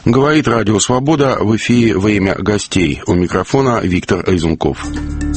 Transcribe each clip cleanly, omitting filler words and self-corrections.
Говорит Радио Свобода, в эфире «Время гостей». У микрофона Виктор Резунков.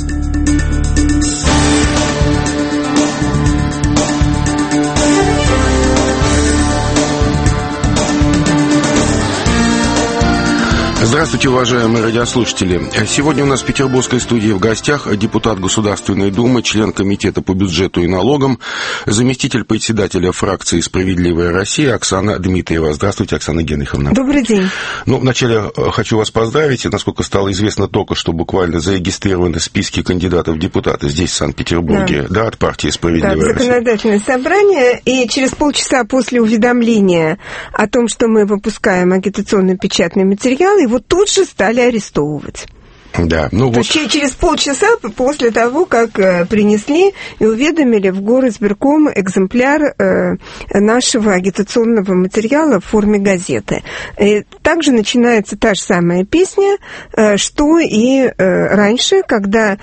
Здравствуйте, уважаемые радиослушатели. Сегодня у нас в петербургской студии в гостях депутат Государственной Думы, член Комитета по бюджету и налогам, заместитель председателя фракции «Справедливая Россия» Оксана Дмитриева. Здравствуйте, Оксана Генриховна. Добрый день. Вначале хочу вас поздравить. Насколько стало известно, только что буквально зарегистрированы списки кандидатов в депутаты здесь, в Санкт-Петербурге, да, от партии «Справедливая Россия». Законодательное собрание, и через полчаса после уведомления о том, что мы выпускаем агитационный печатный материал, его тут же стали арестовывать. Да, через полчаса после того, как принесли и уведомили в горизбирком экземпляр нашего агитационного материала в форме газеты. И также начинается та же самая песня, что и раньше, когда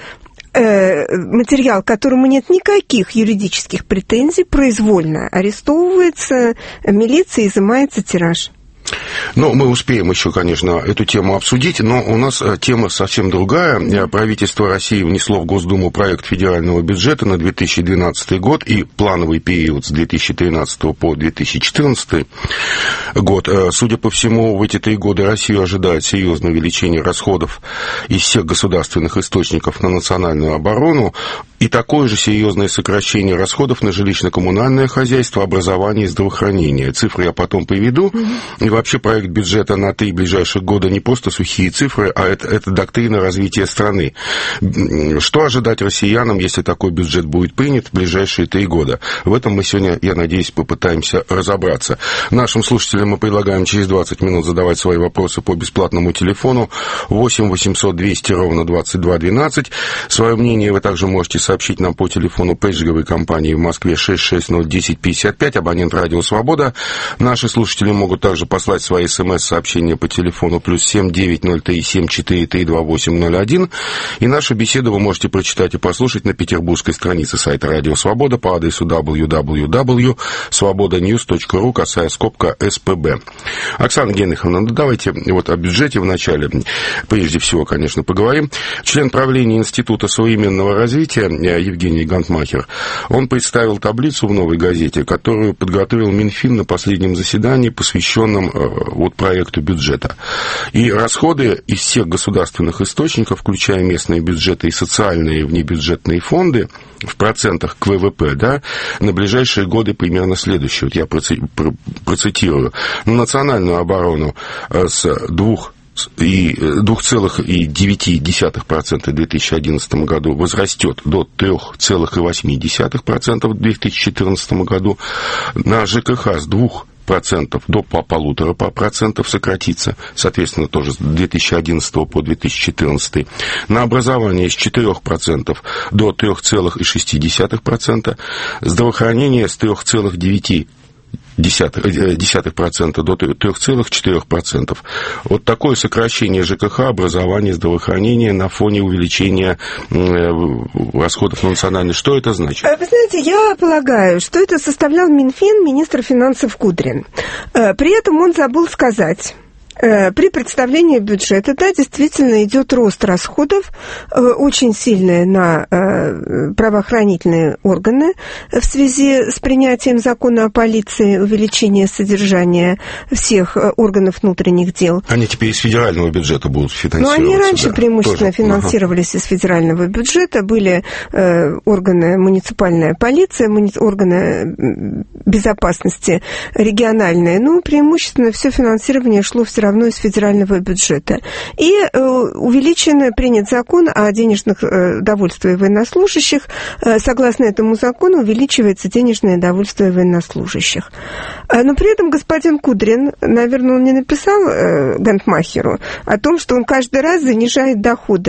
материал, к которому нет никаких юридических претензий, произвольно арестовывается, милиция, изымается тираж. Мы успеем еще, конечно, эту тему обсудить, но у нас тема совсем другая. Правительство России внесло в Госдуму проект федерального бюджета на 2012 год и плановый период с 2013 по 2014 год. Судя по всему, в эти 3 года Россию ожидает серьезное увеличение расходов из всех государственных источников на национальную оборону и такое же серьезное сокращение расходов на жилищно-коммунальное хозяйство, образование и здравоохранение. Цифры я потом приведу. И вообще проект бюджета на 3 ближайших года не просто сухие цифры, а это доктрина развития страны. Что ожидать россиянам, если такой бюджет будет принят в ближайшие 3 года? В этом мы сегодня, я надеюсь, попытаемся разобраться. Нашим слушателям мы предлагаем через 20 минут задавать свои вопросы по бесплатному телефону 8 800 200 ровно 22 12. Свое мнение вы также можете сообщить нам по телефону пейджеровой компании в Москве 6601055, абонент Радио Свобода. Наши слушатели могут также послать свои смс-сообщения по телефону +7 903 743 2801. И нашу беседу вы можете прочитать и послушать на петербургской странице сайта Радио Свобода по адресу www.svobodanews.ru, косая скобка СПБ. Оксана Генриховна, давайте о бюджете вначале, прежде всего, конечно, поговорим. Член правления Института современного развития Евгений Гантмахер, он представил таблицу в «Новой газете», которую подготовил Минфин на последнем заседании, посвященном проекту бюджета. И расходы из всех государственных источников, включая местные бюджеты и социальные внебюджетные фонды, в процентах к ВВП, да, на ближайшие годы примерно следующее. Я процитирую. На национальную оборону с 2,9% в 2011 году возрастет до 3,8% в 2014 году. На ЖКХ с 2% до 1,5% сократится, соответственно, тоже с 2011 по 2014. На образование с 4% до 3,6%, здравоохранение с 3,9% до 3,4%. Такое сокращение ЖКХ, образования, здравоохранения на фоне увеличения расходов на национальный. Что это значит? Вы знаете, я полагаю, что это составлял Минфин, министр финансов Кудрин. При этом он забыл сказать... При представлении бюджета, да, действительно идет рост расходов, очень сильный на правоохранительные органы в связи с принятием закона о полиции, увеличение содержания всех органов внутренних дел. Они теперь из федерального бюджета будут финансироваться. Они раньше преимущественно финансировались из федерального бюджета, были органы муниципальная полиция, органы безопасности региональные, но преимущественно все финансирование шло все равно из федерального бюджета. И принят закон о денежных довольствиях военнослужащих. Согласно этому закону увеличивается денежное довольствие военнослужащих. Но при этом господин Кудрин, наверное, он не написал Гантмахеру о том, что он каждый раз занижает доходы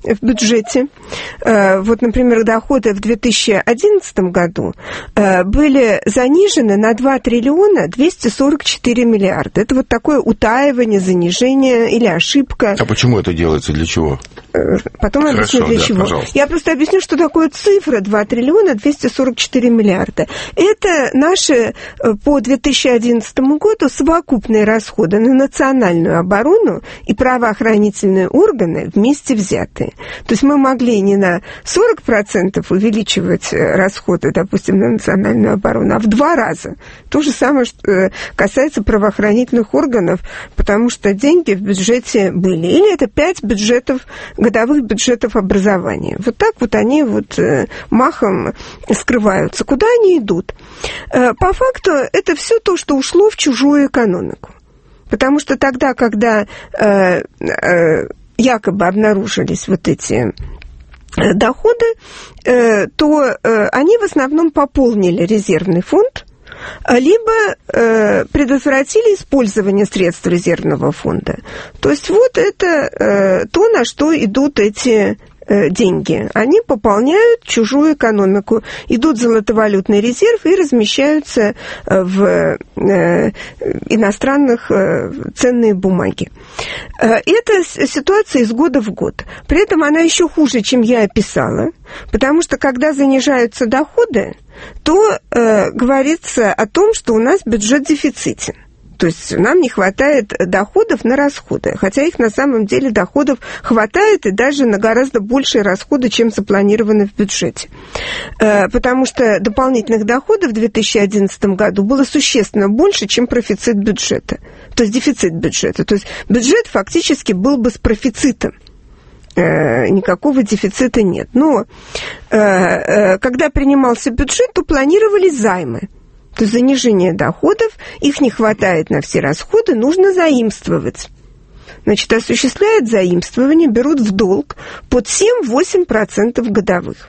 в бюджете. Вот, например, доходы в 2011 году были занижены на 2 триллиона 244 миллиарда. Это вот такое утаивание, занижение или ошибка. А почему это делается? Для чего? Потом объясню, для чего. Пожалуйста. Я просто объясню, что такое цифра 2 триллиона 244 миллиарда. Это наши по 2011 году совокупные расходы на национальную оборону и правоохранительные органы вместе взятые. То есть мы могли не на 40% увеличивать расходы, допустим, на национальную оборону, а в 2 раза. То же самое что касается правоохранительных органов, потому что деньги в бюджете были. Или это 5 годовых бюджетов образования. Вот так вот они вот махом скрываются. Куда они идут? По факту это все то, что ушло в чужую экономику. Потому что тогда, когда якобы обнаружились вот эти доходы, то они в основном пополнили резервный фонд, либо предотвратили использование средств резервного фонда. То есть вот это то, на что идут эти деньги. Они пополняют чужую экономику, идут в золотовалютный резерв и размещаются в иностранных ценные бумаги. Это ситуация из года в год. При этом она еще хуже, чем я описала, потому что когда занижаются доходы, то говорится о том, что у нас бюджет дефицитен. То есть нам не хватает доходов на расходы, хотя их на самом деле доходов хватает и даже на гораздо большие расходы, чем запланированы в бюджете. Потому что дополнительных доходов в 2011 году было существенно больше, чем профицит бюджета. То есть дефицит бюджета. То есть бюджет фактически был бы с профицитом. Никакого дефицита нет. Но когда принимался бюджет, то планировались займы. То есть занижение доходов, их не хватает на все расходы, нужно заимствовать. Значит, осуществляют заимствование, берут в долг под 7-8% годовых.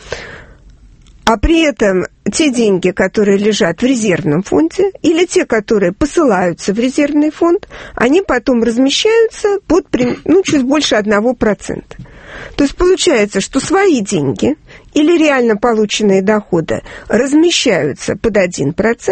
А при этом те деньги, которые лежат в резервном фонде, или те, которые посылаются в резервный фонд, они потом размещаются под чуть больше 1%. То есть получается, что свои деньги или реально полученные доходы размещаются под 1%,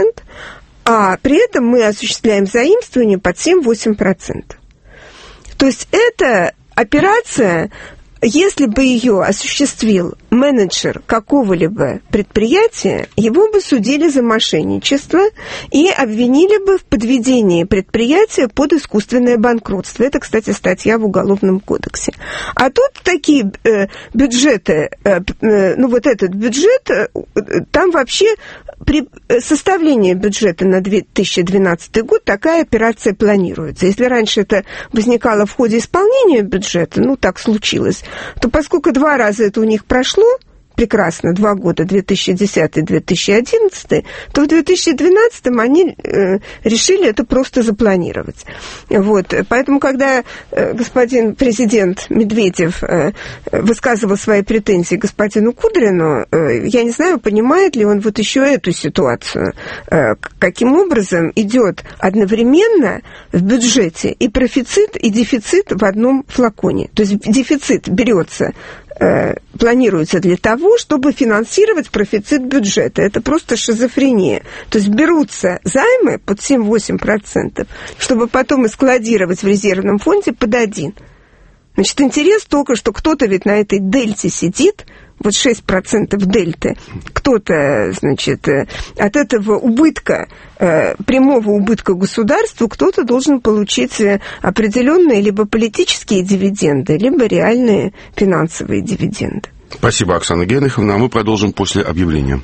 а при этом мы осуществляем заимствование под 7-8%. То есть эта операция, если бы ее осуществил менеджер какого-либо предприятия, его бы судили за мошенничество и обвинили бы в подведении предприятия под искусственное банкротство. Это, кстати, статья в Уголовном кодексе. А тут такие бюджеты, вот этот бюджет, там вообще при составлении бюджета на 2012 год такая операция планируется. Если раньше это возникало в ходе исполнения бюджета, так случилось, то поскольку 2 раза это у них прошло, прекрасно, 2 года, 2010 и 2011, то в 2012 они решили это просто запланировать. Вот. Поэтому, когда господин президент Медведев высказывал свои претензии господину Кудрину, я не знаю, понимает ли он вот еще эту ситуацию, каким образом идет одновременно в бюджете и профицит, и дефицит в одном флаконе. То есть дефицит берется, планируется для того, чтобы финансировать профицит бюджета. Это просто шизофрения. То есть берутся займы под 7-8%, чтобы потом и складировать в резервном фонде под 1%. Значит, интерес только, что кто-то ведь на этой дельте сидит, вот 6% дельты, кто-то, значит, от этого убытка, прямого убытка государству, кто-то должен получить определенные либо политические дивиденды, либо реальные финансовые дивиденды. Спасибо, Оксана Генриховна. А мы продолжим после объявления.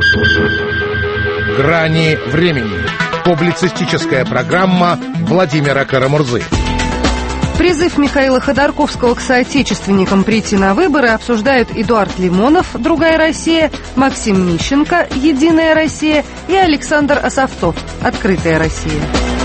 «Грани времени». Публицистическая программа Владимира Карамурзы. Призыв Михаила Ходорковского к соотечественникам прийти на выборы обсуждают Эдуард Лимонов, «Другая Россия», Максим Мищенко, «Единая Россия» и Александр Асавтов, «Открытая Россия».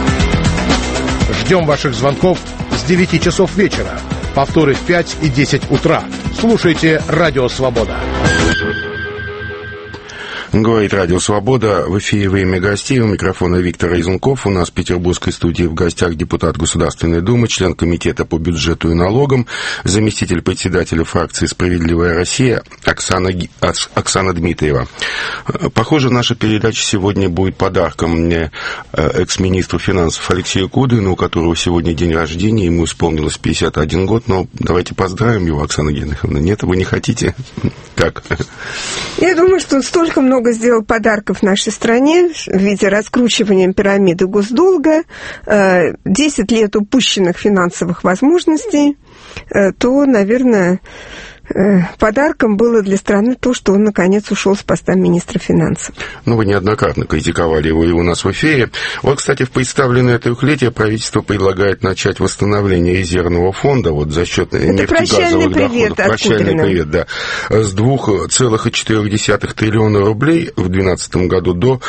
Ждем ваших звонков с 9 часов вечера. Повторы в 5 и 10 утра. Слушайте «Радио Свобода». Говорит Радио Свобода. В эфире «Время гостей». У микрофона Виктор Изенков. У нас в петербургской студии в гостях депутат Государственной Думы, член комитета по бюджету и налогам, заместитель председателя фракции «Справедливая Россия» Оксана Дмитриева. Похоже, наша передача сегодня будет подарком мне экс-министру финансов Алексею Кудрину, у которого сегодня день рождения, ему исполнилось 51 год. Но давайте поздравим его, Оксана Генриховна. Нет, вы не хотите? Как? Я думаю, что он столько много сделал подарков нашей стране в виде раскручивания пирамиды госдолга, 10 лет упущенных финансовых возможностей, то, наверное, подарком было для страны то, что он, наконец, ушел с поста министра финансов. Ну, вы неоднократно критиковали его и у нас в эфире. Вот, кстати, в представленное трехлетие правительство предлагает начать восстановление резервного фонда вот за счет нефтегазовых доходов. Прощальный привет, да. С 2,4 триллиона рублей в 2012 году до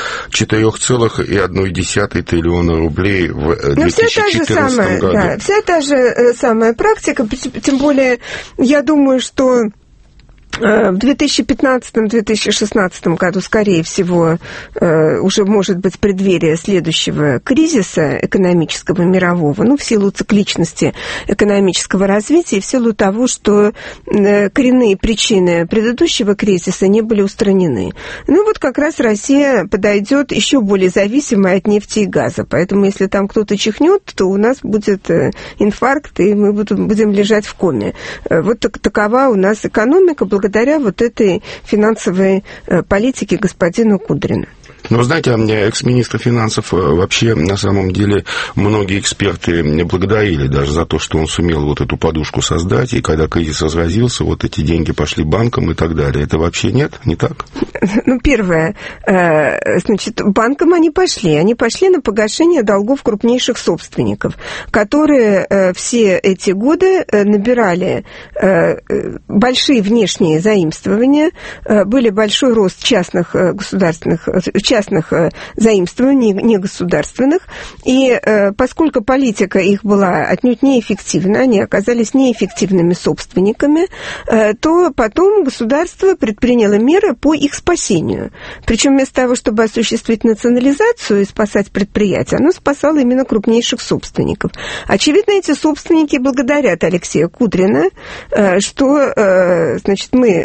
4,1 триллиона рублей в 2014 году. Да, вся та же самая практика, тем более, я думаю, что в 2015-2016 году, скорее всего, уже может быть преддверие следующего кризиса экономического мирового, ну, в силу цикличности экономического развития и в силу того, что коренные причины предыдущего кризиса не были устранены. Ну, вот как раз Россия подойдет еще более зависимой от нефти и газа. Поэтому, если там кто-то чихнет, то у нас будет инфаркт, и мы будем лежать в коме. Вот такова у нас экономика, благодаря вот этой финансовой политике господина Кудрина. Но, знаете, экс-министр финансов вообще, на самом деле, многие эксперты благодарили даже за то, что он сумел вот эту подушку создать, и когда кризис разразился, вот эти деньги пошли банкам и так далее. Это вообще нет? Не так? Ну, первое, значит, банкам они пошли на погашение долгов крупнейших собственников, которые все эти годы набирали большие внешние заимствования, были большой рост частных заимствований, негосударственных, и поскольку политика их была отнюдь неэффективна, они оказались неэффективными собственниками, то потом государство предприняло меры по их спасению. Причем вместо того, чтобы осуществить национализацию и спасать предприятия, оно спасало именно крупнейших собственников. Очевидно, эти собственники благодарят Алексея Кудрина, что, значит, мы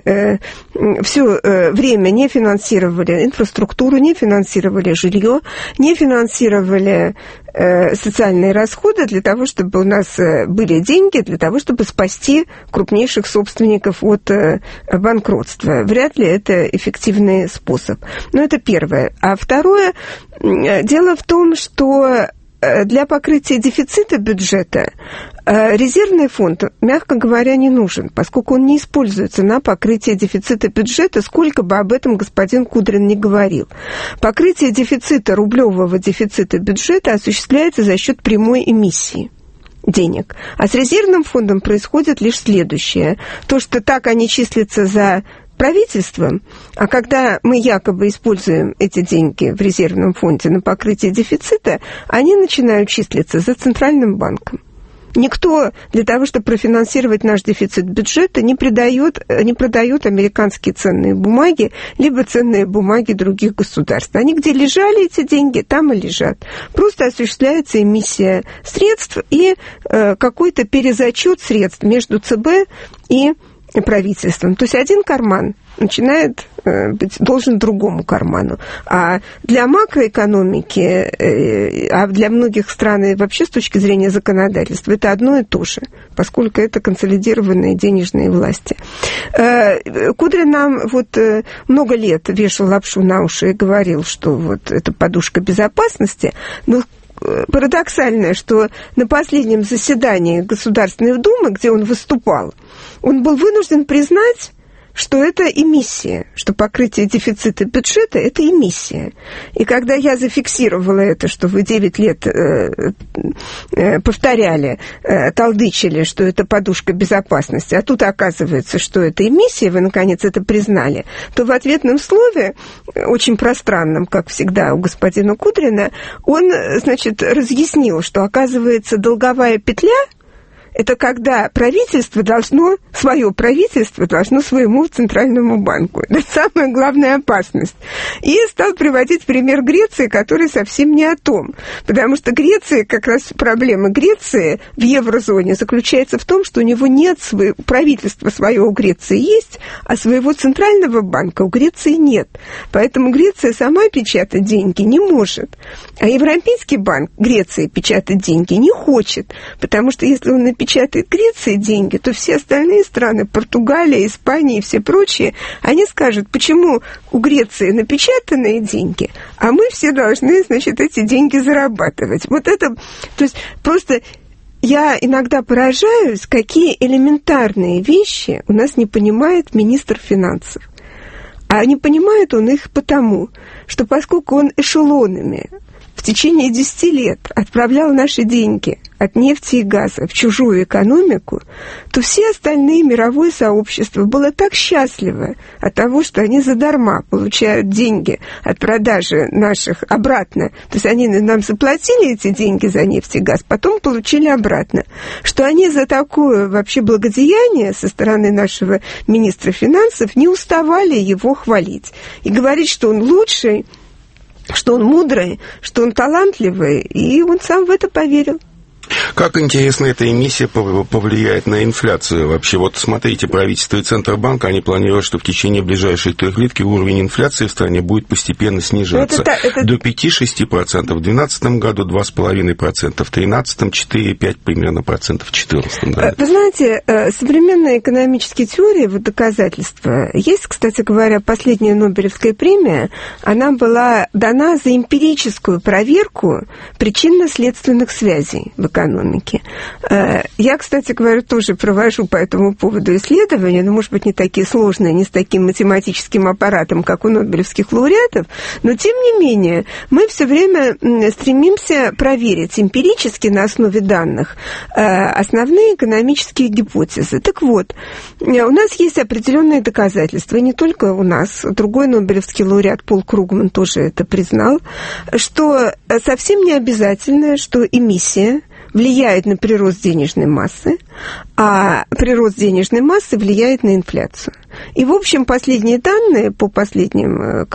все время не финансировали инфраструктуру, не финансировали жилье, не финансировали социальные расходы для того, чтобы у нас были деньги, для того, чтобы спасти крупнейших собственников от банкротства. Вряд ли это эффективный способ. Но это первое. А второе, дело в том, что для покрытия дефицита бюджета резервный фонд, мягко говоря, не нужен, поскольку он не используется на покрытие дефицита бюджета, сколько бы об этом господин Кудрин не говорил. Покрытие дефицита, рублевого дефицита бюджета осуществляется за счет прямой эмиссии денег. А с резервным фондом происходит лишь следующее. То, что так они числятся за правительством, а когда мы якобы используем эти деньги в резервном фонде на покрытие дефицита, они начинают числиться за Центральным банком. Никто для того, чтобы профинансировать наш дефицит бюджета, не продает американские ценные бумаги, либо ценные бумаги других государств. Они где лежали эти деньги, там и лежат. Просто осуществляется эмиссия средств и какой-то перезачет средств между ЦБ и правительством. То есть один карман начинает быть должен другому карману. А для макроэкономики, а для многих стран и вообще с точки зрения законодательства, это одно и то же, поскольку это консолидированные денежные власти. Кудрин нам вот много лет вешал лапшу на уши и говорил, что вот это подушка безопасности, но парадоксально, что на последнем заседании Государственной Думы, где он выступал, он был вынужден признать, что это эмиссия, что покрытие дефицита бюджета – это эмиссия. И когда я зафиксировала это, что вы 9 лет повторяли, толдычили, что это подушка безопасности, а тут оказывается, что это эмиссия, вы, наконец, это признали, то в ответном слове, очень пространном, как всегда у господина Кудрина, он, значит, разъяснил, что, оказывается, долговая петля – это когда свое правительство должно своему центральному банку. Это самая главная опасность. И стал приводить пример Греции, который совсем не о том. Потому что Греция, как раз проблема Греции в еврозоне заключается в том, что у него нет правительства свое у Греции есть, а своего центрального банка у Греции нет. Поэтому Греция сама печатать деньги не может. А Европейский банк Греции печатать деньги не хочет. Потому что если он напечатает Греции деньги, то все остальные страны, Португалия, Испания и все прочие, они скажут, почему у Греции напечатанные деньги, а мы все должны, значит, эти деньги зарабатывать. Вот это, то есть просто я иногда поражаюсь, какие элементарные вещи у нас не понимает министр финансов. А не понимает он их потому, что поскольку он эшелонами в течение 10 лет отправлял наши деньги от нефти и газа в чужую экономику, то все остальные мировое сообщество было так счастливо от того, что они задарма получают деньги от продажи наших обратно. То есть они нам заплатили эти деньги за нефть и газ, потом получили обратно. Что они за такое вообще благодеяние со стороны нашего министра финансов не уставали его хвалить. И говорить, что он лучший, что он мудрый, что он талантливый, и он сам в это поверил. Как интересно эта эмиссия повлияет на инфляцию вообще? Вот смотрите, правительство и Центробанк, они планируют, что в течение ближайших 3 лет уровень инфляции в стране будет постепенно снижаться до 5-6%, в 2012 году 2,5%, в 2013 4,5% примерно процентов, в 2014 году. Вы знаете, современные экономические теории, вот доказательства, есть, кстати говоря, последняя Нобелевская премия, она была дана за эмпирическую проверку причинно-следственных связей в экономике. Я, кстати говоря, тоже провожу по этому поводу исследования, но, может быть, не такие сложные, не с таким математическим аппаратом, как у нобелевских лауреатов, но, тем не менее, мы все время стремимся проверить эмпирически на основе данных основные экономические гипотезы. Так вот, у нас есть определенные доказательства, и не только у нас, другой нобелевский лауреат Пол Кругман тоже это признал, что совсем не обязательно, что эмиссия влияет на прирост денежной массы, а прирост денежной массы влияет на инфляцию. И, в общем, последние данные по последние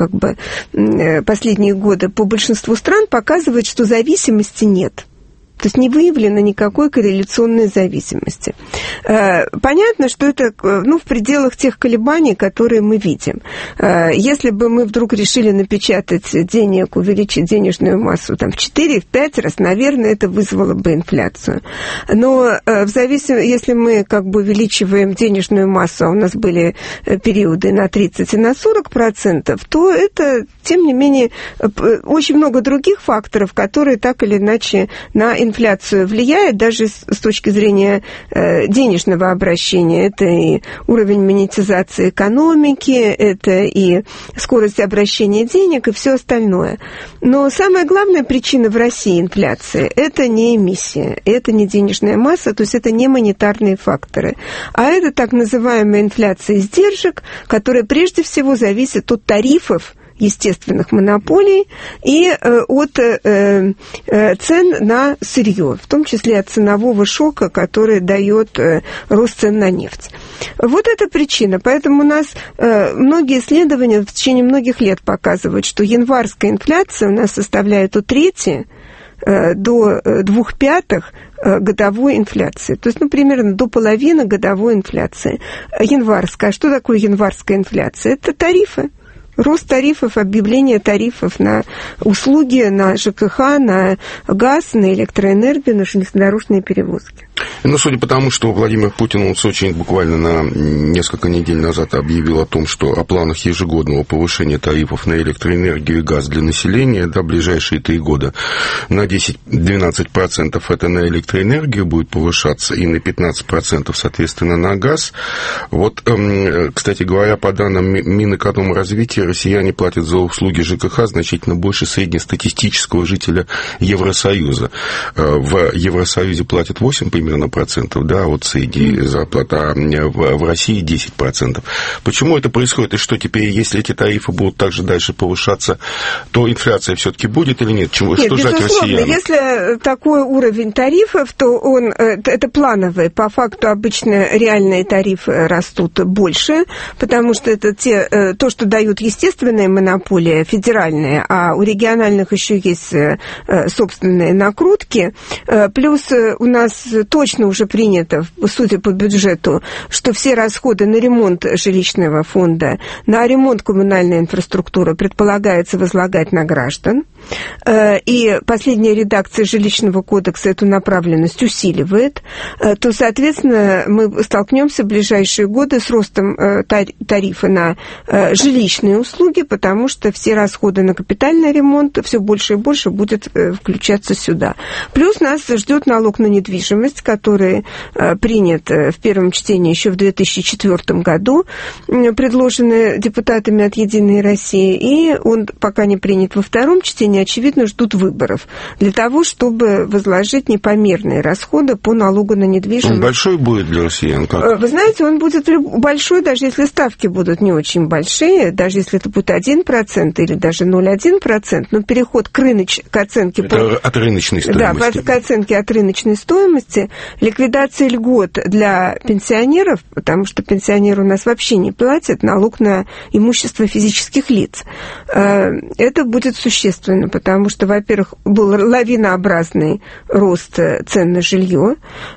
годы по большинству стран показывают, что зависимости нет. То есть не выявлено никакой корреляционной зависимости. Понятно, что это в пределах тех колебаний, которые мы видим. Если бы мы вдруг решили напечатать денег, увеличить денежную массу в 4-5 раз, наверное, это вызвало бы инфляцию. Но если мы увеличиваем денежную массу, а у нас были периоды на 30 и на 40%, то это, тем не менее, очень много других факторов, которые так или иначе на инфляцию влияет, даже с точки зрения денежного обращения. Это и уровень монетизации экономики, это и скорость обращения денег, и все остальное. Но самая главная причина в России инфляции – это не эмиссия, это не денежная масса, то есть это не монетарные факторы, а это так называемая инфляция издержек, которая прежде всего зависит от тарифов естественных монополий и от цен на сырье, в том числе от ценового шока, который дает рост цен на нефть. Вот эта причина. Поэтому у нас многие исследования в течение многих лет показывают, что январская инфляция у нас составляет от трети до 2/5 годовой инфляции. То есть, примерно до половины годовой инфляции. Январская. А что такое январская инфляция? Это тарифы. Рост тарифов, объявление тарифов на услуги, на ЖКХ, на газ, на электроэнергию, на железнодорожные перевозки. Судя по тому, что Владимир Путин, он в Сочи буквально на несколько недель назад объявил о том, что о планах ежегодного повышения тарифов на электроэнергию и газ для населения до ближайшие 3 года на 10-12% это на электроэнергию будет повышаться и на 15%, соответственно, на газ. Вот, кстати говоря, по данным Минэкономразвития, все россияне платят за услуги ЖКХ значительно больше среднестатистического жителя Евросоюза. В Евросоюзе платят 8 примерно процентов, да, от средней зарплаты, а в России 10%. Почему это происходит? И что теперь, если эти тарифы будут также дальше повышаться, то инфляция все-таки будет или нет? Что ждать россиянам? Если такой уровень тарифов, то это плановый. По факту обычно реальные тарифы растут больше, потому что это то, что дают естественные монополии, федеральные, а у региональных еще есть собственные накрутки. Плюс у нас точно уже принято, судя по бюджету, что все расходы на ремонт жилищного фонда, на ремонт коммунальной инфраструктуры предполагается возлагать на граждан. И последняя редакция жилищного кодекса эту направленность усиливает, то, соответственно, мы столкнемся в ближайшие годы с ростом тарифа на жилищные услуги, потому что все расходы на капитальный ремонт все больше и больше будет включаться сюда. Плюс нас ждет налог на недвижимость, который принят в первом чтении еще в 2004 году, предложенный депутатами от «Единой России», и он пока не принят во втором чтении, очевидно, ждут выборов для того, чтобы возложить непомерные расходы по налогу на недвижимость. Он большой будет для россиян? Как? Вы знаете, он будет большой, даже если ставки будут не очень большие, даже если это будет 1% или даже 0,1%, но переход к оценке... от рыночной стоимости. Да, к оценке от рыночной стоимости, ликвидация льгот для пенсионеров, потому что пенсионеры у нас вообще не платят налог на имущество физических лиц. Это будет существенно, потому что, во-первых, был лавинообразный рост цен на жилье.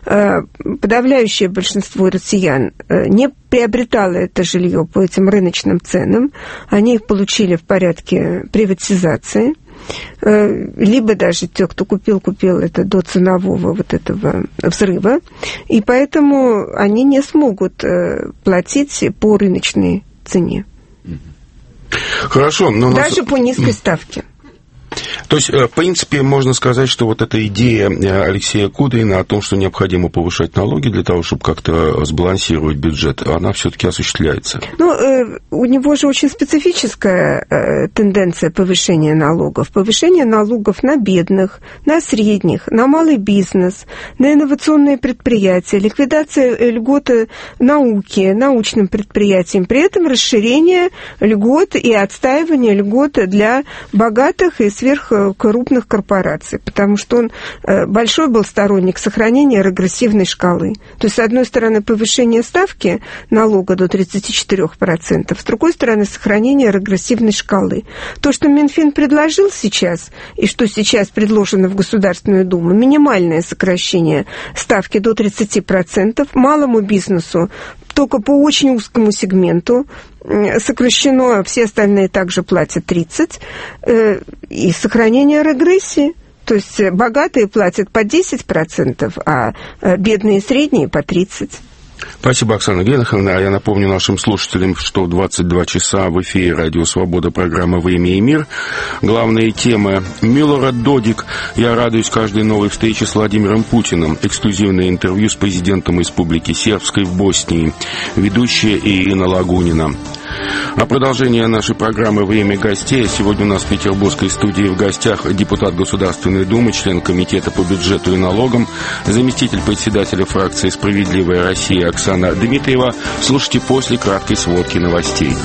Подавляющее большинство россиян не приобретало это жилье по этим рыночным ценам. Они их получили в порядке приватизации. Либо даже те, кто купил это до ценового вот этого взрыва. И поэтому они не смогут платить по рыночной цене. Хорошо, но... Даже по низкой ставке. То есть, в принципе, можно сказать, что вот эта идея Алексея Кудрина о том, что необходимо повышать налоги для того, чтобы как-то сбалансировать бюджет, она все-таки осуществляется. У него же очень специфическая тенденция повышения налогов. Повышение налогов на бедных, на средних, на малый бизнес, на инновационные предприятия, ликвидация льготы науке, научным предприятиям. При этом расширение льгот и отстаивание льгот для богатых и сверхкрупных корпораций, потому что он большой был сторонник сохранения регрессивной шкалы. То есть, с одной стороны, повышение ставки налога до 34%, с другой стороны, сохранение регрессивной шкалы. То, что Минфин предложил сейчас, и что сейчас предложено в Государственную Думу, минимальное сокращение ставки до 30%, малому бизнесу только по очень узкому сегменту сокращено, все остальные также платят 30%, и сохранение регрессии. То есть богатые платят по 10%, а бедные и средние по 30%. Спасибо, Оксана Геннадьевна. Я напомню нашим слушателям, что в 22 часа в эфире «Радио Свобода» программа «Время и мир». Главные темы: Милорад Додик. Я радуюсь каждой новой встрече с Владимиром Путиным. Эксклюзивное интервью с президентом Республики Сербской в Боснии. Ведущая Ирина Лагунина. А продолжение нашей программы «Время гостей». Сегодня у нас в петербургской студии в гостях депутат Государственной Думы, член Комитета по бюджету и налогам, заместитель председателя фракции «Справедливая Россия» Оксана Дмитриева. Слушайте после краткой сводки новостей.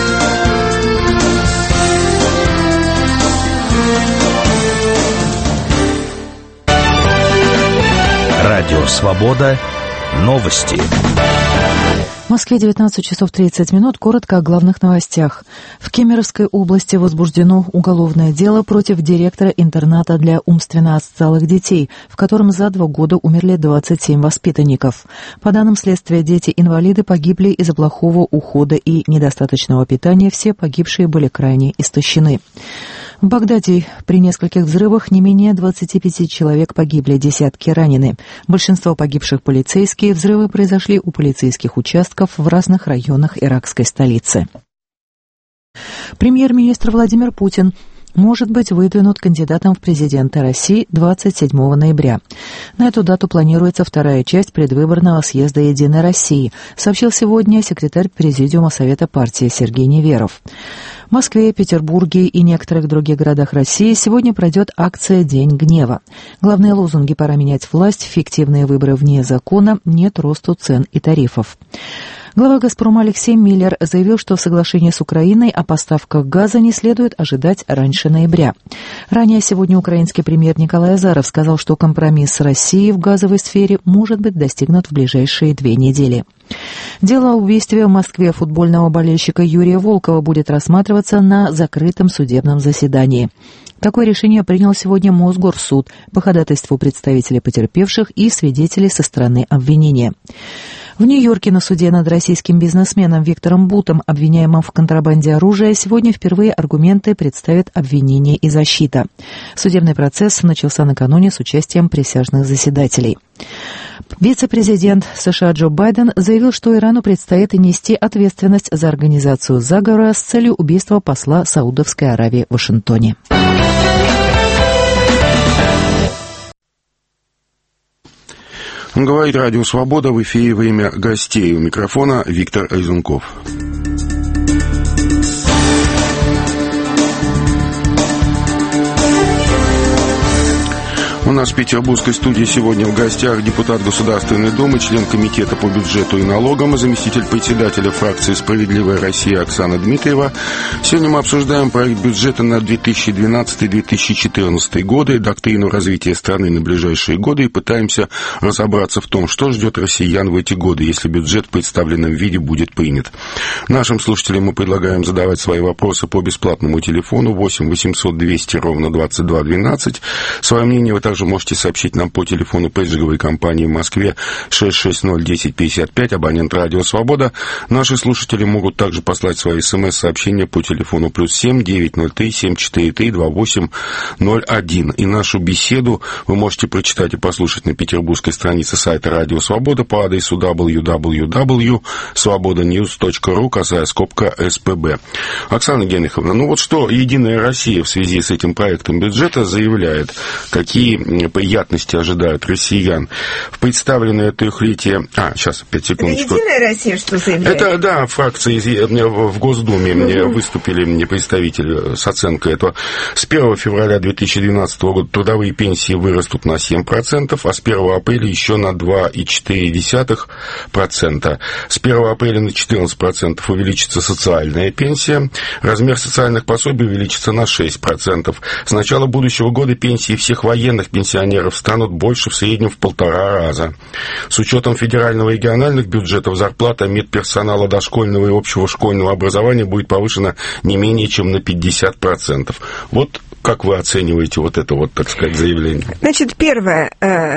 Радио «Свобода». Новости. В Москве 19 часов 30 минут. Коротко о главных новостях. В Кемеровской области возбуждено уголовное дело против директора интерната для умственно отсталых детей, в котором за 2 года умерли 27 воспитанников. По данным следствия, дети-инвалиды погибли из-за плохого ухода и недостаточного питания. Все погибшие были крайне истощены. В Багдаде при нескольких взрывах не менее 25 человек погибли, десятки ранены. Большинство погибших полицейские. Взрывы произошли у полицейских участков в разных районах иракской столицы. Премьер-министр Владимир Путин может быть выдвинут кандидатом в президенты России 27 ноября. На эту дату планируется вторая часть предвыборного съезда «Единой России», сообщил сегодня секретарь Президиума Совета партии Сергей Неверов. В Москве, Петербурге и некоторых других городах России сегодня пройдет акция «День гнева». Главные лозунги: «Пора менять власть», «Фиктивные выборы вне закона», «Нет росту цен и тарифов». Глава «Газпрома» Алексей Миллер заявил, что в соглашении с Украиной о поставках газа не следует ожидать раньше ноября. Ранее сегодня украинский премьер Николай Азаров сказал, что компромисс с Россией в газовой сфере может быть достигнут в ближайшие 2 недели. Дело о убийстве в Москве футбольного болельщика Юрия Волкова будет рассматриваться на закрытом судебном заседании. Такое решение принял сегодня Мосгорсуд по ходатайству представителей потерпевших и свидетелей со стороны обвинения. В Нью-Йорке на суде над российским бизнесменом Виктором Бутом, обвиняемым в контрабанде оружия, сегодня впервые аргументы представят обвинение и защита. Судебный процесс начался накануне с участием присяжных заседателей. Вице-президент США Джо Байден заявил, что Ирану предстоит нести ответственность за организацию заговора с целью убийства посла Саудовской Аравии в Вашингтоне. Говорит Радио Свобода, в эфире «Время гостей». У микрофона Виктор Айзенков. У нас в петербургской студии сегодня в гостях депутат Государственной Думы, член Комитета по бюджету и налогам, заместитель председателя фракции «Справедливая Россия» Оксана Дмитриева. Сегодня мы обсуждаем проект бюджета на 2012-2014 годы, доктрину развития страны на ближайшие годы и пытаемся разобраться в том, что ждет россиян в эти годы, если бюджет в представленном виде будет принят. Нашим слушателям мы предлагаем задавать свои вопросы по бесплатному телефону 8 800 200 ровно 22 12. Свое мнение вы также можете сообщить нам по телефону пейджинговой компании в Москве 660-1055, абонент «Радио Свобода». Наши слушатели могут также послать свои СМС-сообщения по телефону +7 903 743 2801. И нашу беседу вы можете прочитать и послушать на петербургской странице сайта «Радио Свобода» по адресу www.svobodanews.ru, косая скобка СПБ. Оксана Генриховна, ну вот что «Единая Россия» в связи с этим проектом бюджета заявляет, какие приятности ожидают россиян в представленное трехлетие... сейчас, 5 секундочку. Это «Единая Россия» что заявляет? Это, да, фракции в Госдуме выступили представители с оценкой этого. С 1 февраля 2012 года трудовые пенсии вырастут на 7%, а с 1 апреля еще на 2,4%. С 1 апреля на 14% увеличится социальная пенсия. Размер социальных пособий увеличится на 6%. С начала будущего года пенсии всех военных пенсионеров станут больше в среднем в 1,5 раза. С учетом федерального и региональных бюджетов зарплата медперсонала дошкольного и общего школьного образования будет повышена не менее чем на 50%. Вот как вы оцениваете вот это вот, так сказать, заявление? Значит, первое,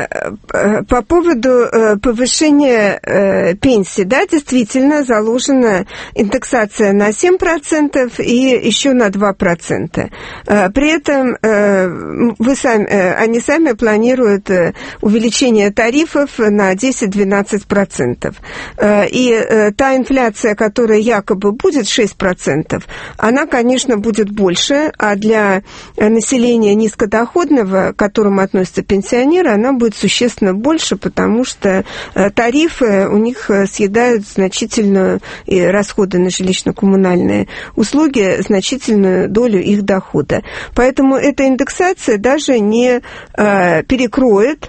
по поводу повышения пенсии, да, действительно заложена индексация на 7% и еще на 2%. При этом они сами планируют увеличение тарифов на 10-12%. И та инфляция, которая якобы будет 6%, она, конечно, будет больше, а для населения низкодоходного, к которому относятся пенсионеры, она будет существенно больше, потому что тарифы у них съедают значительную, и расходы на жилищно-коммунальные услуги, значительную долю их дохода. Поэтому эта индексация даже не перекроет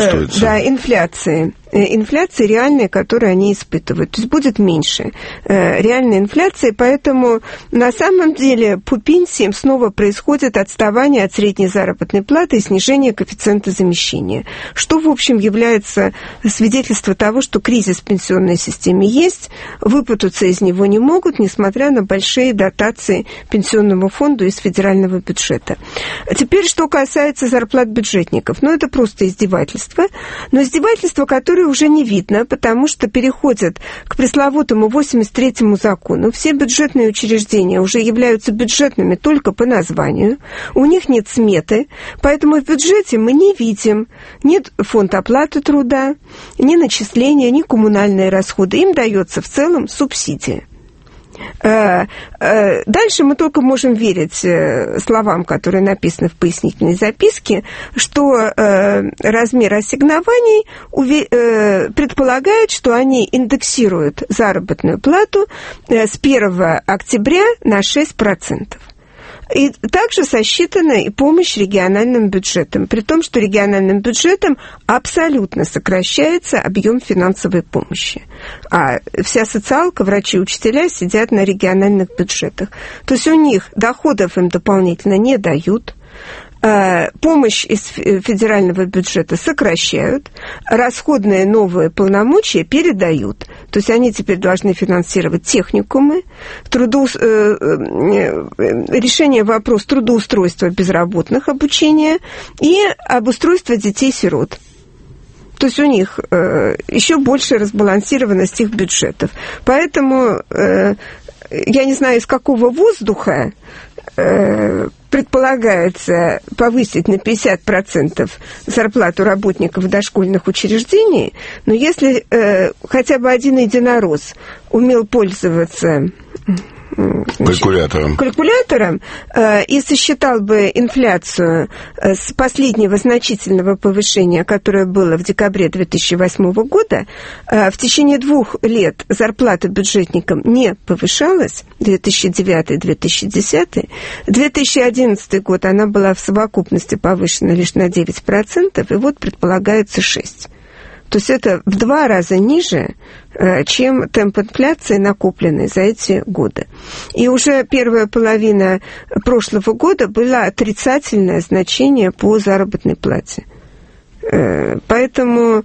инфляции реальные, которые они испытывают. То есть будет меньше реальной инфляции, поэтому на самом деле по пенсиям снова происходит отставание от средней заработной платы и снижение коэффициента замещения, что, в общем, является свидетельством того, что кризис в пенсионной системе есть, выпутаться из него не могут, несмотря на большие дотации пенсионному фонду из федерального бюджета. Теперь, что касается зарплат бюджетников, это просто издевательство, но издевательство, которое уже не видно, потому что переходят к пресловутому 83-му закону. Все бюджетные учреждения уже являются бюджетными только по названию. У них нет сметы, поэтому в бюджете мы не видим ни фонд оплаты труда, ни начисления, ни коммунальные расходы. Им дается в целом субсидия. Дальше мы только можем верить словам, которые написаны в пояснительной записке, что размер ассигнований предполагает, что они индексируют заработную плату с 1 октября на 6%. И также сосчитана и помощь региональным бюджетам, при том, что региональным бюджетам абсолютно сокращается объем финансовой помощи. А вся социалка, врачи и учителя сидят на региональных бюджетах. То есть у них доходов им дополнительно не дают, помощь из федерального бюджета сокращают, расходные новые полномочия передают. То есть они теперь должны финансировать техникумы, решение вопроса трудоустройства безработных, обучения и обустройства детей-сирот. То есть у них еще больше разбалансированность их бюджетов. Поэтому я не знаю, из какого воздуха предполагается повысить на 50% зарплату работников дошкольных учреждений, но если хотя бы один единорос умел пользоваться калькулятором и сосчитал бы инфляцию с последнего значительного повышения, которое было в декабре 2008 года, в течение 2 лет зарплата бюджетникам не повышалась, 2009-2010. 2011 год она была в совокупности повышена лишь на 9%, и вот предполагается 6%. То есть это в 2 раза ниже, чем темп инфляции, накопленный за эти годы. И уже первая половина прошлого года было отрицательное значение по заработной плате. Поэтому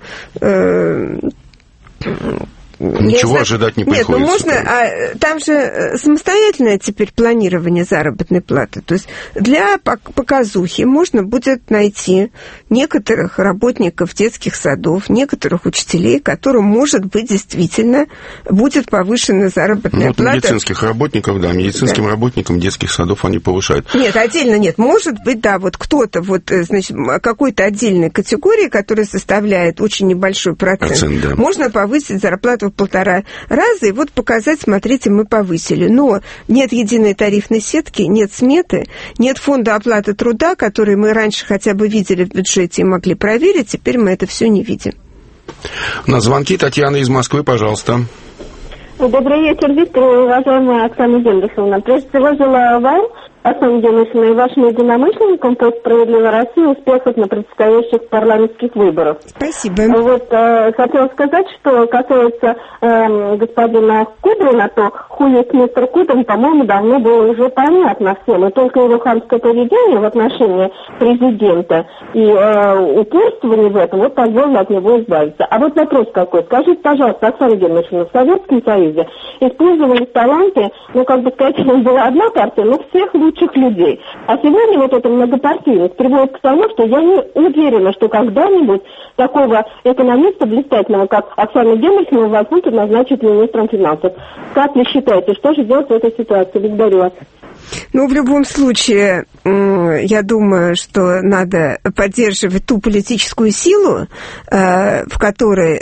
ничего ожидать не приходится. Нет, можно, там же самостоятельное теперь планирование заработной платы. То есть для показухи можно будет найти некоторых работников детских садов, некоторых учителей, которым, может быть, действительно будет повышена заработная плата. Медицинских работников, да, медицинским работникам детских садов они повышают. Нет, отдельно нет. Может быть, да, вот кто-то, вот, значит, какой-то отдельной категории, которая составляет очень небольшой процент, да. Можно повысить зарплату в 1,5 раза, и вот показать, смотрите, мы повысили. Но нет единой тарифной сетки, нет сметы, нет фонда оплаты труда, который мы раньше хотя бы видели в бюджете и могли проверить, теперь мы это все не видим. На звонки Татьяна из Москвы, пожалуйста. Добрый вечер, Виктор, уважаемая Оксана Генриховна. Прежде всего, желаю вам, Оксана Генриховна, и вашим единомышленникам по «Справедливой России» успехов на предстоящих парламентских выборах. Спасибо. Вот хотела сказать, что касается господина Кудрина, то хуй мистер Кудрин, по-моему, давно было уже понятно всем. И только его хамское поведение в отношении президента и упорствование в этом, вот позволило от него избавиться. А вот вопрос какой. Скажите, пожалуйста, Оксана Генриховна, в Советском Союзе использовались таланты, ну, как бы сказать, была одна партия, но всех лучших людей. А сегодня вот эта многопартийность приводит к тому, что я не уверена, что когда-нибудь такого экономиста блистательного, как Оксана Генриховна, возьмут и назначат министром финансов. Как вы считаете, что же делать в этой ситуации? Благодарю вас. Ну, в любом случае, я думаю, что надо поддерживать ту политическую силу, в которой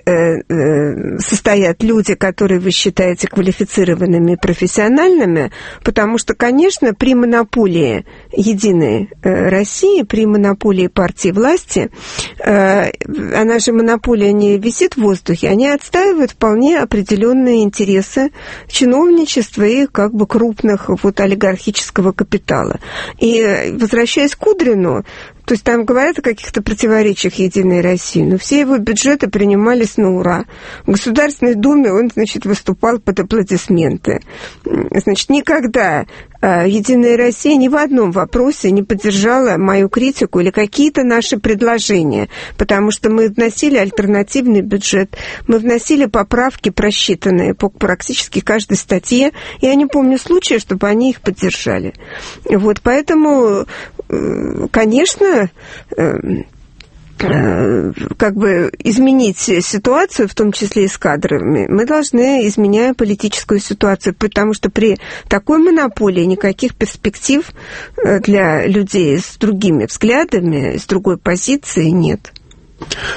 состоят люди, которые вы считаете квалифицированными и профессиональными, потому что, конечно, при монополии «Единой России», при монополии партии власти, она же монополия не висит в воздухе, они отстаивают вполне определенные интересы чиновничества и как бы крупных вот олигархического капитала. И возвращаясь к Кудрину, то есть там говорят о каких-то противоречиях «Единой России», но все его бюджеты принимались на ура. В Государственной Думе он, значит, выступал под аплодисменты. Значит, никогда «Единая Россия» ни в одном вопросе не поддержала мою критику или какие-то наши предложения, потому что мы вносили альтернативный бюджет, мы вносили поправки, просчитанные по практически каждой статье, и я не помню случая, чтобы они их поддержали. Вот, поэтому, конечно, как бы изменить ситуацию, в том числе и с кадрами, мы должны, изменяя политическую ситуацию, потому что при такой монополии никаких перспектив для людей с другими взглядами, с другой позицией нет.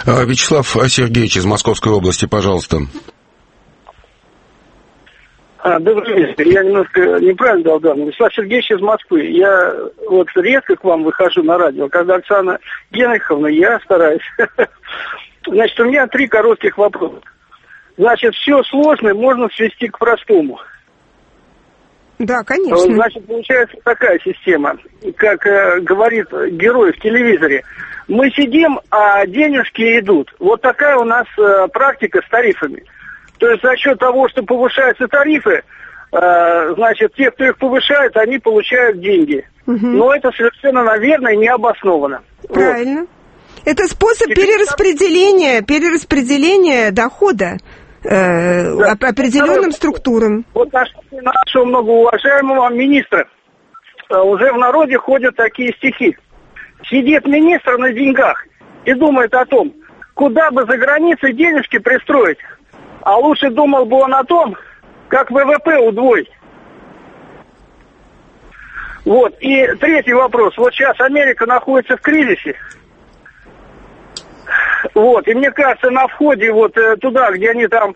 Вячеслав Сергеевич из Московской области, пожалуйста. Добрый вечер. Я немножко неправильно дал данные. Вячеслав Сергеевич из Москвы. Я вот редко к вам выхожу на радио. Когда Оксана Генриховна, я стараюсь. Значит, у меня 3 коротких вопроса. Значит, все сложное можно свести к простому. Да, конечно. Значит, получается такая система, как говорит герой в телевизоре. Мы сидим, а денежки идут. Вот такая у нас практика с тарифами. То есть за счет того, что повышаются тарифы, значит, те, кто их повышает, они получают деньги. Угу. Но это совершенно, наверное, не обосновано. Правильно. Вот. Это способ перераспределения дохода определенным структурам. Вот нашего многоуважаемого министра уже в народе ходят такие стихи. Сидит министр на деньгах и думает о том, куда бы за границей денежки пристроить. А лучше думал бы он о том, как ВВП удвоить. Вот. И 3-й вопрос. Вот сейчас Америка находится в кризисе. Вот. И мне кажется, на входе вот туда, где они там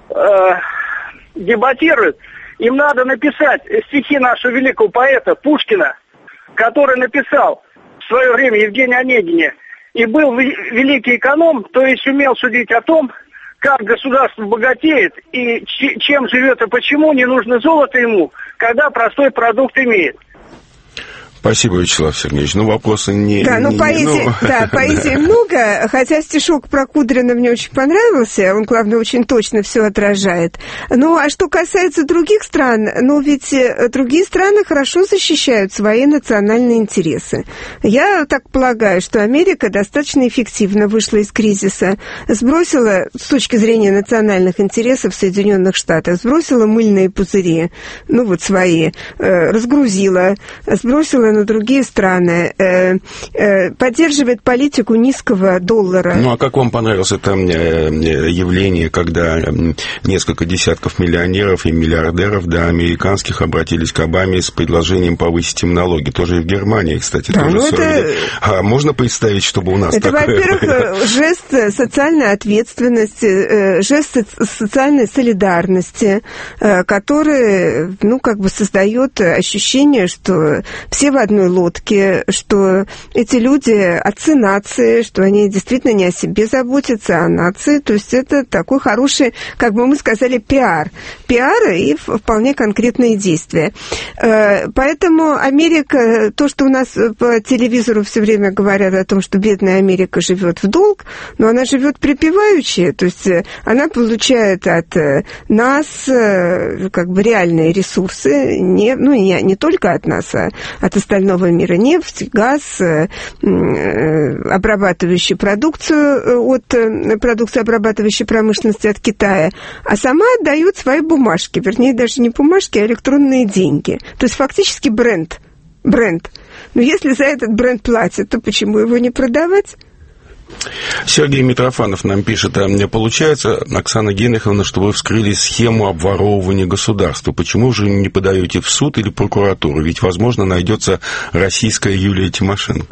дебатируют, им надо написать стихи нашего великого поэта Пушкина, который написал в свое время Евгений Онегине. И был великий эконом, то есть умел судить о том, как государство богатеет и чем живет и почему не нужно золото ему, когда простой продукт имеет. Спасибо, Вячеслав Сергеевич. Ну, вопросы не... Да, поэзии много, хотя стишок про Кудрина мне очень понравился, он, главное, очень точно все отражает. Ну, а что касается других стран, ну, ведь другие страны хорошо защищают свои национальные интересы. Я так полагаю, что Америка достаточно эффективно вышла из кризиса, сбросила, с точки зрения национальных интересов Соединенных Штатов, сбросила мыльные пузыри, ну, вот свои, разгрузила, сбросила на другие страны, поддерживает политику низкого доллара. Ну, а как вам понравилось это явление, когда несколько десятков миллионеров и миллиардеров, да, американских, обратились к Обаме с предложением повысить им налоги? Тоже и в Германии, кстати, да, тоже. А можно представить, чтобы у нас это, во-первых, жест социальной ответственности, жест социальной солидарности, который, ну, как бы создает ощущение, что все в одной лодке, что эти люди отцы нации, что они действительно не о себе заботятся, а о нации. То есть это такой хороший, как бы мы сказали, пиар. Пиар и вполне конкретные действия. Поэтому Америка, то, что у нас по телевизору все время говорят о том, что бедная Америка живет в долг, но она живет припеваючи, то есть она получает от нас как бы реальные ресурсы, не только от нас, а от остального мира: нефть, газ, обрабатывающую продукцию от продукции обрабатывающей промышленности от Китая, а сама отдает свои бумажки, вернее, даже не бумажки, а электронные деньги. То есть фактически бренд. Но если за этот бренд платят, то почему его не продавать? Сергей Митрофанов нам пишет: получается, Оксана Генриховна, что вы вскрыли схему обворовывания государства. Почему же не подаете в суд или прокуратуру? Ведь, возможно, найдется российская Юлия Тимошенко.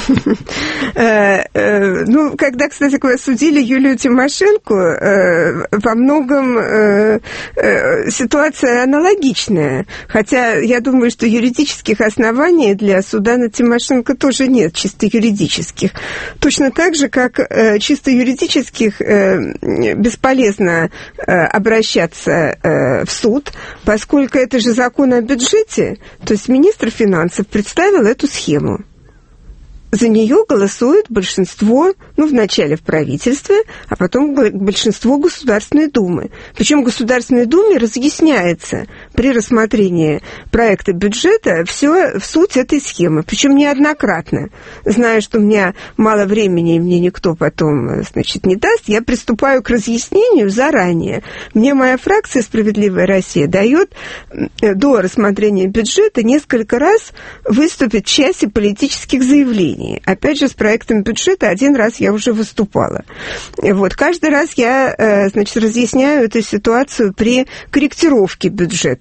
Ну, когда, кстати говоря, судили Юлию Тимошенко, во многом ситуация аналогичная. Хотя я думаю, что юридических оснований для суда над Тимошенко тоже нет, чисто юридических. Точно так же, как чисто юридических бесполезно обращаться в суд, поскольку это же закон о бюджете, то есть министр финансов представил эту схему. За нее голосует большинство, вначале в правительстве, а потом большинство Государственной Думы. Причем Государственной Думе разъясняется при рассмотрении проекта бюджета все в суть этой схемы. Причем неоднократно. Зная, что у меня мало времени, и мне никто потом, не даст, я приступаю к разъяснению заранее. Мне моя фракция «Справедливая Россия» дает до рассмотрения бюджета несколько раз выступить в части политических заявлений. Опять же, с проектом бюджета один раз я уже выступала. Каждый раз я, разъясняю эту ситуацию при корректировке бюджета.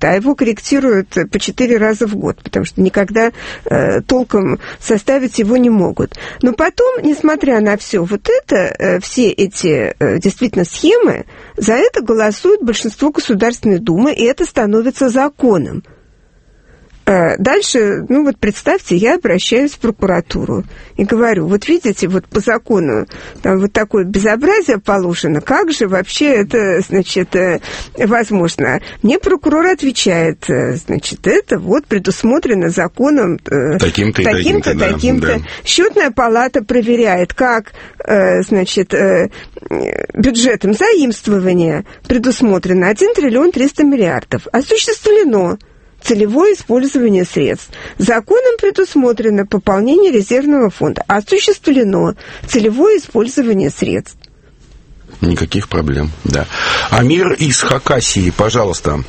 а его корректируют по 4 раза в год, потому что никогда толком составить его не могут. Но потом, несмотря на все вот это, все эти действительно схемы, за это голосует большинство Государственной Думы, и это становится законом. Дальше, ну вот представьте, я обращаюсь в прокуратуру и говорю, вот видите, вот по закону там вот такое безобразие положено, как же вообще это, значит, возможно? Мне прокурор отвечает, значит, это вот предусмотрено законом таким-то. Да. Счетная палата проверяет, как, значит, бюджетом заимствования предусмотрено 1 триллион 300 миллиардов, осуществлено целевое использование средств. Законом предусмотрено пополнение резервного фонда. Осуществлено целевое использование средств. Никаких проблем, да. Амир из Хакасии, пожалуйста.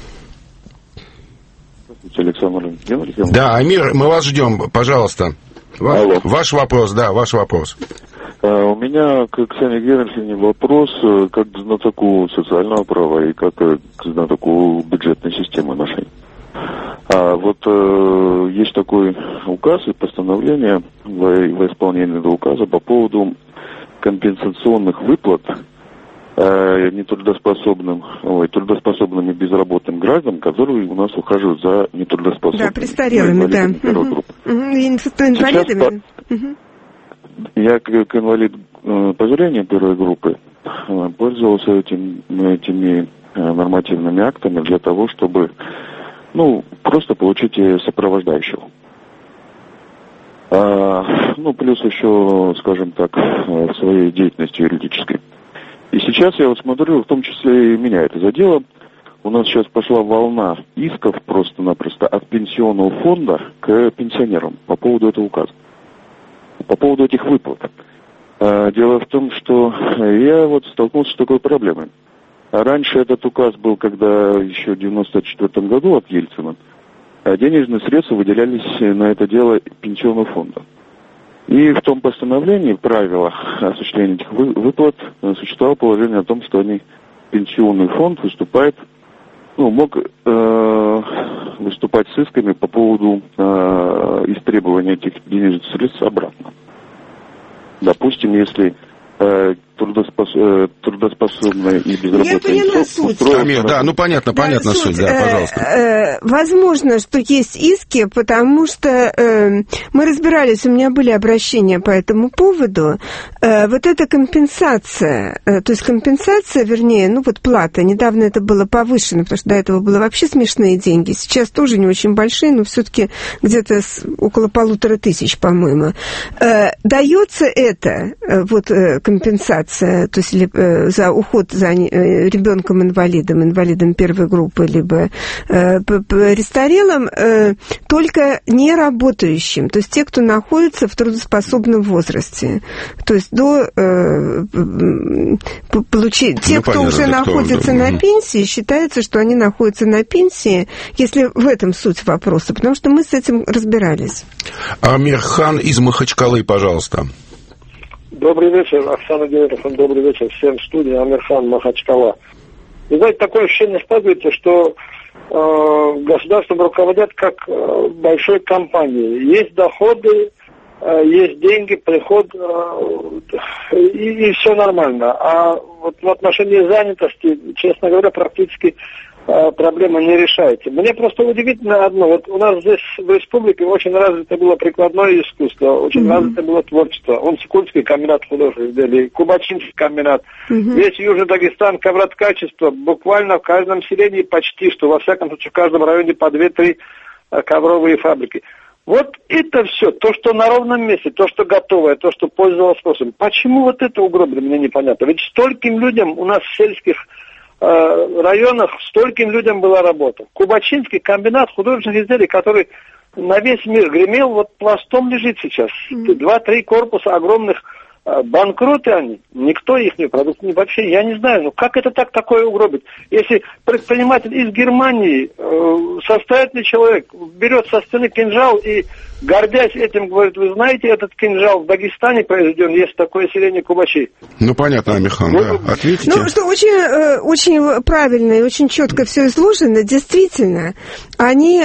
Александр Генрихович. Да, Амир, мы вас ждем, пожалуйста. Ваш вопрос, да, ваш вопрос. У меня к Оксане Генриховне вопрос как к знатоку социального права и как к знатоку бюджетной системы нашей. Вот есть такой указ и постановление во исполнение этого указа по поводу компенсационных выплат трудоспособным и безработным гражданам, которые у нас ухаживают за нетрудоспособными. Да, престарелыми, да. Инвалидами. Я как инвалид по зрению первой группы пользовался этими нормативными актами для того, чтобы просто получить сопровождающего. Плюс еще, скажем так, в своей деятельности юридической. И сейчас я вот смотрю, в том числе и меня это задело. У нас сейчас пошла волна исков просто-напросто от пенсионного фонда к пенсионерам по поводу этого указа. По поводу этих выплат. Дело в том, что я вот столкнулся с такой проблемой. Раньше этот указ был, когда еще в 1994 году от Ельцина, денежные средства выделялись на это дело пенсионного фонда. И в том постановлении правила осуществления этих выплат существовало положение о том, что пенсионный фонд мог выступать с исками по поводу истребования этих денежных средств обратно. Допустим, если трудоспособные и безработные. Я поняла суть. Амир, да, понятно суть, да, пожалуйста. Возможно, что есть иски, потому что мы разбирались, у меня были обращения по этому поводу. Вот эта компенсация, плата, недавно это было повышено, потому что до этого было вообще смешные деньги, сейчас тоже не очень большие, но все-таки где-то около 1500, по-моему. Дается это, компенсация, то есть за уход за ребенком-инвалидом, инвалидом первой группы, либо престарелым, только не работающим, то есть те, кто находится в трудоспособном возрасте. То есть до те, кто уже находится на пенсии, считается, что они находятся на пенсии, если в этом суть вопроса, потому что мы с этим разбирались. Амирхан из Махачкалы, пожалуйста. Добрый вечер, Оксана Генриховна, добрый вечер всем в студии, Амирхан, Махачкала. Вы знаете, такое ощущение складывается, что государством руководят как большой компанией. Есть доходы, есть деньги, приход, и все нормально. А вот в отношении занятости, честно говоря, практически проблема не решается. Мне просто удивительно одно. Вот у нас здесь в республике очень развито было прикладное искусство, очень развито было творчество. Омск-Кульский комбинат художественных изделий, Кубачинский комбинат, весь Южный Дагестан, ковроткачество. Буквально в каждом селении почти, что во всяком случае в каждом районе по 2-3 ковровые фабрики. Вот это все, то, что на ровном месте, то, что готовое, то, что пользовалось спросом. Почему вот это угробили, мне непонятно. Ведь стольким людям у нас в сельских районах, стольким людям была работа. Кубачинский комбинат художественных изделий, который на весь мир гремел, вот пластом лежит сейчас. 2-3 корпуса огромных банкроты они, никто их не продукт, вообще, я не знаю, ну как это так такое угробит? Если предприниматель из Германии, состоятельный человек, берет со стены кинжал и, гордясь этим, говорит, вы знаете, этот кинжал в Дагестане произведен, есть такое селение Кубачи. Ну, понятно, Амирхан, да, ответите. Ну, что очень правильно и очень четко все изложено, действительно, они,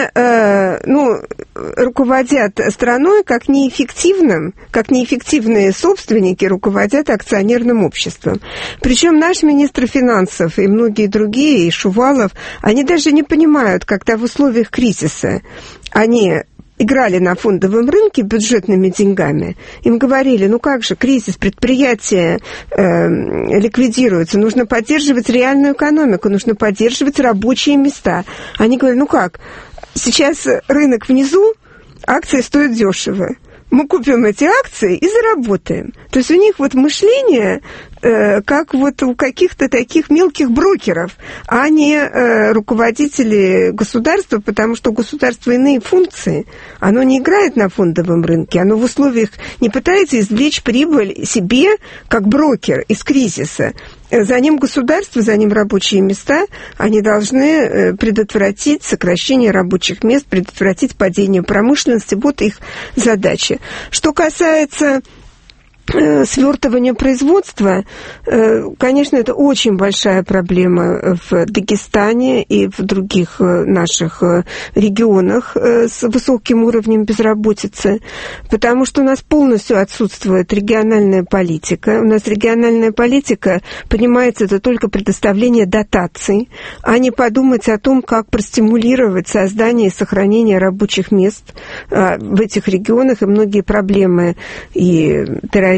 руководят страной как неэффективные собственники руководят акционерным обществом. Причем наш министр финансов и многие другие, и Шувалов, они даже не понимают, когда в условиях кризиса они играли на фондовом рынке бюджетными деньгами, им говорили, ну как же, кризис, предприятия ликвидируются, нужно поддерживать реальную экономику, нужно поддерживать рабочие места. Они говорят, ну как, сейчас рынок внизу, акции стоят дешево. Мы купим эти акции и заработаем. То есть у них вот мышление как вот у каких-то таких мелких брокеров, а не руководителей государства, потому что у государства иные функции. Оно не играет на фондовом рынке, оно в условиях не пытается извлечь прибыль себе, как брокер, из кризиса. За ним государство, за ним рабочие места, они должны предотвратить сокращение рабочих мест, предотвратить падение промышленности. Вот их задача. Что касается свертывание производства, конечно, это очень большая проблема в Дагестане и в других наших регионах с высоким уровнем безработицы, потому что у нас полностью отсутствует региональная политика. У нас региональная политика, понимается, это только предоставление дотаций, а не подумать о том, как простимулировать создание и сохранение рабочих мест в этих регионах, и многие проблемы и терроризма,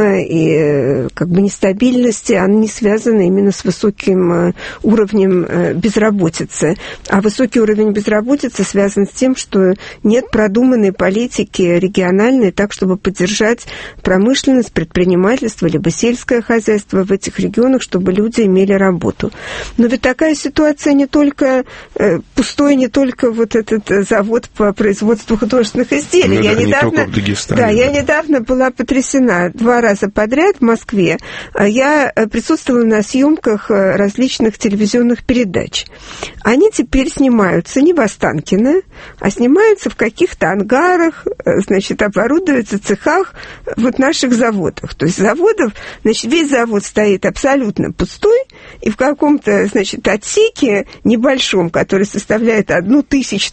и как бы нестабильности, они связаны именно с высоким уровнем безработицы. А высокий уровень безработицы связан с тем, что нет продуманной политики региональной, так, чтобы поддержать промышленность, предпринимательство, либо сельское хозяйство в этих регионах, чтобы люди имели работу. Но ведь такая ситуация не только пустой, не только вот этот завод по производству художественных изделий. Я недавно была потрясена. 2 раза подряд в Москве я присутствовала на съемках различных телевизионных передач. Они теперь снимаются не в Останкино, а снимаются в каких-то ангарах, значит, оборудуются в цехах вот наших заводах. То есть заводов, значит, весь завод стоит абсолютно пустой, и в каком-то, значит, отсеке небольшом, который составляет 1/1000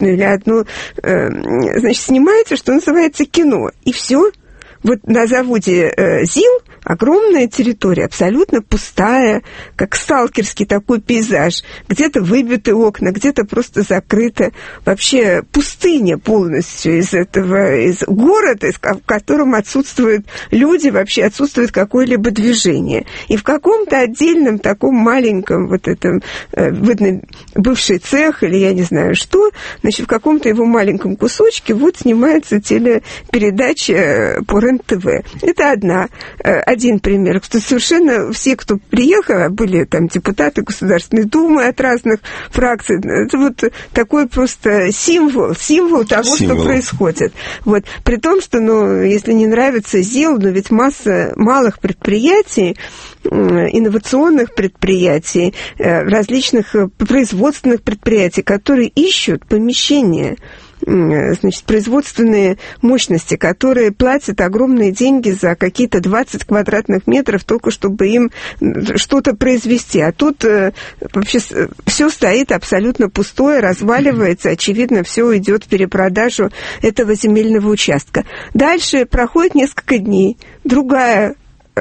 или значит, снимается, что называется, кино. И все. Вот на заводе ЗИЛ огромная территория, абсолютно пустая, как сталкерский такой пейзаж. Где-то выбиты окна, где-то просто закрыто. Вообще пустыня полностью из города, в котором отсутствуют люди, вообще отсутствует какое-либо движение. И в каком-то отдельном таком маленьком вот этом, видно, бывший цех или я не знаю что, значит, в каком-то его маленьком кусочке вот снимается телепередача по РЕН-ТВ. Это один пример. Совершенно все, кто приехал, были там депутаты Государственной Думы от разных фракций. Это вот такой просто символ того, что происходит. Вот. При том, что, если не нравится ЗИЛ, но ведь масса малых предприятий, инновационных предприятий, различных производственных предприятий, которые ищут помещения, значит, производственные мощности, которые платят огромные деньги за какие-то 20 квадратных метров, только чтобы им что-то произвести. А тут вообще все стоит абсолютно пустое, разваливается, очевидно, все идет в перепродажу этого земельного участка. Дальше проходит несколько дней, другой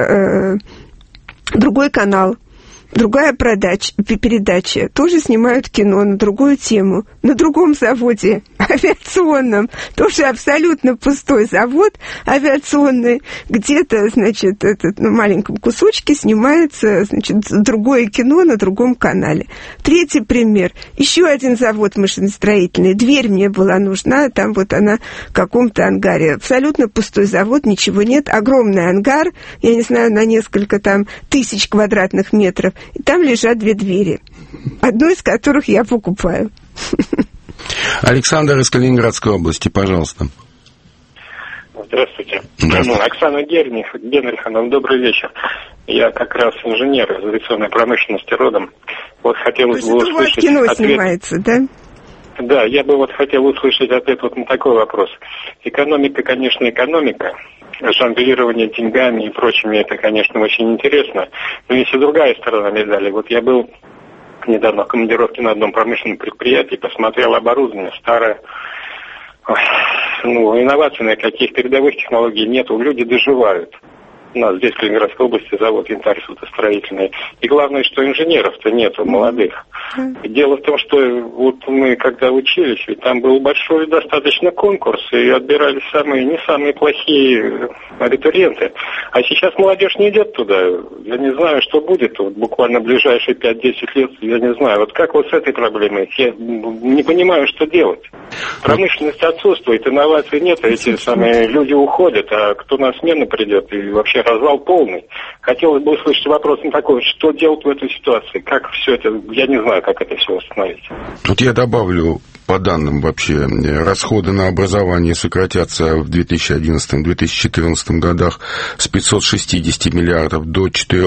канал, другая передача, тоже снимают кино на другую тему, на другом заводе авиационном, тоже абсолютно пустой завод авиационный, где-то, значит, на маленьком кусочке снимается, значит, другое кино на другом канале. Третий пример. Еще один завод машиностроительный. Дверь мне была нужна, там вот она в каком-то ангаре. Абсолютно пустой завод, ничего нет. Огромный ангар, я не знаю, на несколько там тысяч квадратных метров. И там лежат 2 двери, одну из которых я покупаю. Александр из Калининградской области, пожалуйста. Здравствуйте. Здравствуйте. Оксана Генриховна, добрый вечер. Я как раз инженер из авиационной промышленности родом. Вот хотелось бы услышать... у вас кино ответ... снимается, да? Да, я бы вот хотел услышать ответ вот на такой вопрос. Экономика, конечно, экономика. Жонглирование деньгами и прочими, это, конечно, очень интересно. Но есть и другая сторона медали. Вот я был недавно в командировке на одном промышленном предприятии, посмотрел оборудование старое. Инноваций никаких, передовых технологий нету, люди доживают. У нас здесь в Калининградской области завод янтарь судостроительный. И главное, что инженеров-то нету, молодых. Дело в том, что вот мы когда учились, ведь там был большой достаточно конкурс, и отбирались не самые плохие абитуриенты. А сейчас молодежь не идет туда. Я не знаю, что будет. Вот буквально в ближайшие 5-10 лет, я не знаю. Вот как вот с этой проблемой? Я не понимаю, что делать. Промышленность отсутствует, инноваций нет, эти самые люди уходят, а кто на смену придет, и вообще развал полный. Хотелось бы услышать вопрос на такой, что делать в этой ситуации, как все это, я не знаю, как это все восстановить. Тут я добавлю, по данным вообще, расходы на образование сократятся в 2011-2014 годах с 560 миллиардов до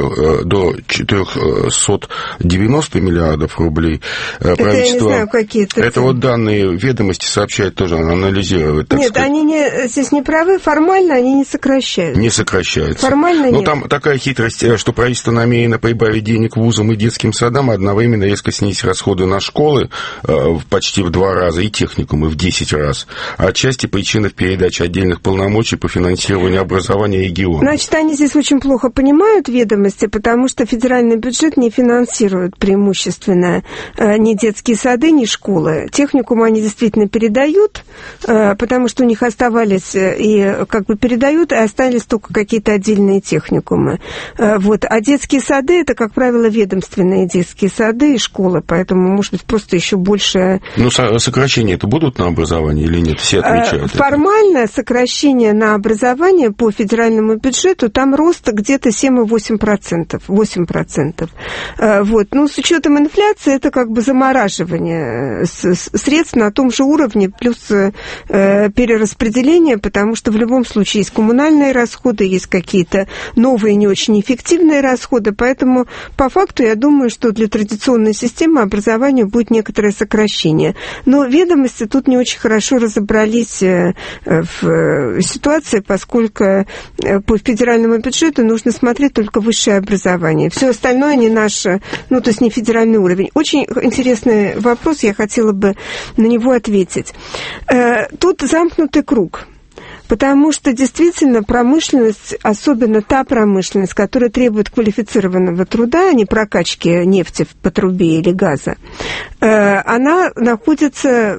490 миллиардов рублей. Это я не знаю, какие-то... Это вот данные ведомости сообщают, тоже анализируют. Нет, сказать. Они здесь не правы, формально они не сокращаются. Не сокращаются. Формально нет. Там такая хитрость, что правительство намерено прибавить денег вузам и детским садам, одновременно резко снизить расходы на школы почти в 2 раза и техникумы в 10 раз. А отчасти причина в передаче отдельных полномочий по финансированию образования региона. Значит, они здесь очень плохо понимают ведомости, потому что федеральный бюджет не финансирует преимущественно ни детские сады, ни школы. Техникумы они действительно передают, потому что у них оставались и передают, и остались только какие-то отдельные техникумы. Вот. А детские сады, это, как правило, ведомственные детские сады и школы, поэтому, может быть, просто еще больше... Сокращения-то будут на образование или нет? Все отмечают. Формально сокращение на образование по федеральному бюджету, там рост где-то 7,8%. 8%. Вот. С учетом инфляции, это замораживание средств на том же уровне, плюс перераспределение, потому что в любом случае есть коммунальные расходы, есть какие-то новые, не очень эффективные расходы, поэтому по факту я думаю, что для традиционной системы образования будет некоторое сокращение. Но ведомости тут не очень хорошо разобрались в ситуации, поскольку по федеральному бюджету нужно смотреть только высшее образование. Все остальное не наше, то есть не федеральный уровень. Очень интересный вопрос, я хотела бы на него ответить. Тут замкнутый круг. Потому что действительно промышленность, особенно та промышленность, которая требует квалифицированного труда, а не прокачки нефти по трубе или газа, она находится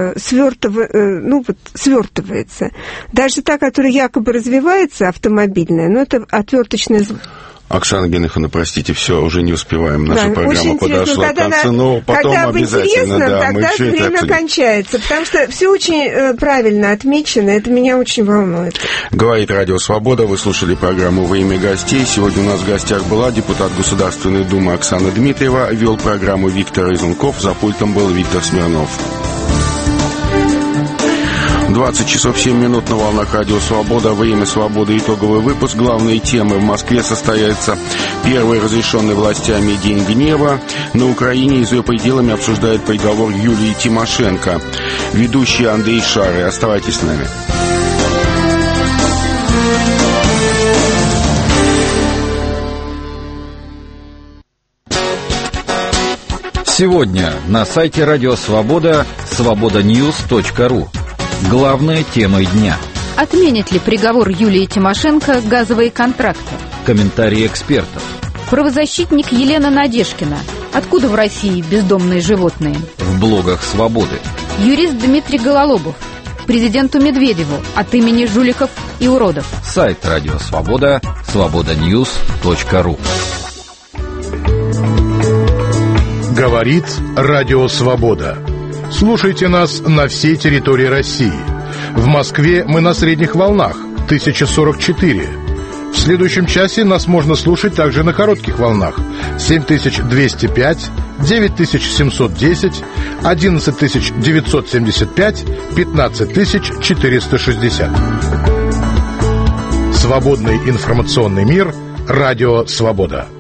свертывается. Даже та, которая якобы развивается, автомобильная, это отверточная... Оксана Генриховна, простите, все, уже не успеваем. Наша программа подошла к концу, но потом обязательно. Тогда время кончается, потому что все очень правильно отмечено, это меня очень волнует. Говорит Радио Свобода, вы слушали программу «Во имя гостей». Сегодня у нас в гостях была депутат Государственной Думы Оксана Дмитриева, вел программу Виктор Изунков, за пультом был Виктор Смирнов. 20 часов 7 минут на волнах Радио Свобода. Время свободы. Итоговый выпуск. Главные темы. В Москве состоится первый разрешенный властями День гнева. На Украине и за ее пределами обсуждают приговор Юлии Тимошенко. Ведущий Андрей Шары. Оставайтесь с нами. Сегодня на сайте Радио Свобода свободаньюс.ру. Главные темы дня. Отменят ли приговор Юлии Тимошенко газовые контракты? Комментарии экспертов. Правозащитник Елена Надежкина. Откуда в России бездомные животные? В блогах Свободы. Юрист Дмитрий Гололобов. Президенту Медведеву от имени жуликов и уродов. Сайт Радио Свобода свободаньюс.ру. Говорит Радио Свобода. Слушайте нас на всей территории России. В Москве мы на средних волнах 1044. В следующем часе нас можно слушать также на коротких волнах 7205, 9710, 11975, 15460. Свободный информационный мир. Радио «Свобода».